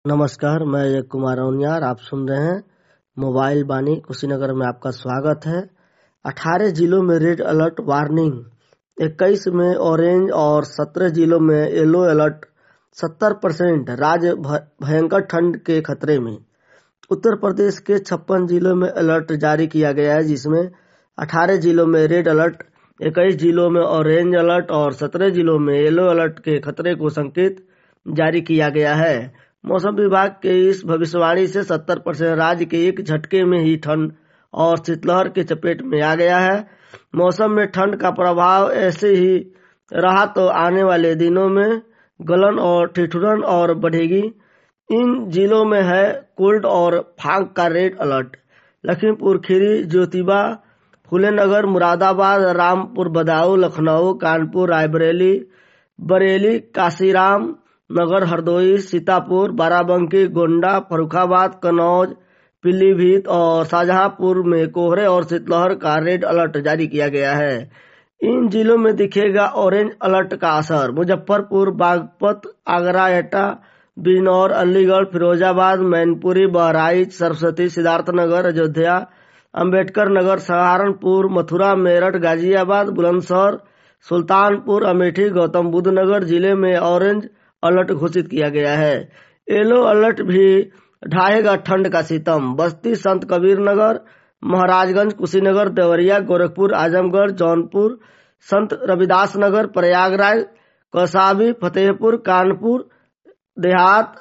नमस्कार, मैं एक कुमार औनियार। आप सुन रहे हैं मोबाइल बानी। कुशीनगर में आपका स्वागत है। 18 जिलों में रेड अलर्ट वार्निंग, 21 में ऑरेंज और 17 जिलों में येलो अलर्ट। 70% राज्य भयंकर ठंड के खतरे में। उत्तर प्रदेश के 56 जिलों में अलर्ट जारी किया गया है, जिसमें 18 जिलों में रेड अलर्ट, 21 जिलों में ऑरेंज अलर्ट और 17 जिलों में येलो अलर्ट के खतरे को संकेत जारी किया गया है। मौसम विभाग के इस भविष्यवाणी से 70% राज्य के एक झटके में ही ठंड और शीतलहर के चपेट में आ गया है। मौसम में ठंड का प्रभाव ऐसे ही रहा तो आने वाले दिनों में गलन और ठिठुरन और बढ़ेगी। इन जिलों में है कोल्ड और फाग का रेड अलर्ट। लखीमपुर खीरी, ज्योतिबा, फूलेनगर, मुरादाबाद, रामपुर, बदायूं, लखनऊ, कानपुर, रायबरेली, बरेली, काशीराम नगर, हरदोई, सीतापुर, बाराबंकी, गोंडा, फर्रुखाबाद, कन्नौज, पीलीभीत और शाहजहांपुर में कोहरे और शीतलहर का रेड अलर्ट जारी किया गया है। इन जिलों में दिखेगा ऑरेंज अलर्ट का असर। मुजफ्फरपुर, बागपत, आगरा, एटा, बिजनौर, अलीगढ़, फिरोजाबाद, मैनपुरी, बहराइच, सरस्वती, सिद्धार्थनगर, अयोध्या, अंबेडकर नगर, सहारनपुर, मथुरा, मेरठ, गाजियाबाद, बुलंदशहर, सुल्तानपुर, अमेठी, गौतम बुद्ध नगर जिले में ऑरेंज अलर्ट घोषित किया गया है। येलो अलर्ट भी ढाहेगा ठंड का सितम। बस्ती, संत कबीर नगर, महाराजगंज, कुशीनगर, देवरिया, गोरखपुर, आजमगढ़, जौनपुर, संत रविदास नगर, प्रयागराज, कौसाबी, फतेहपुर, कानपुर देहात,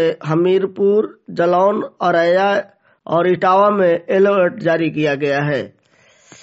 हमीरपुर, जलौन, औरैया और इटावा में येलो अलर्ट जारी किया गया है।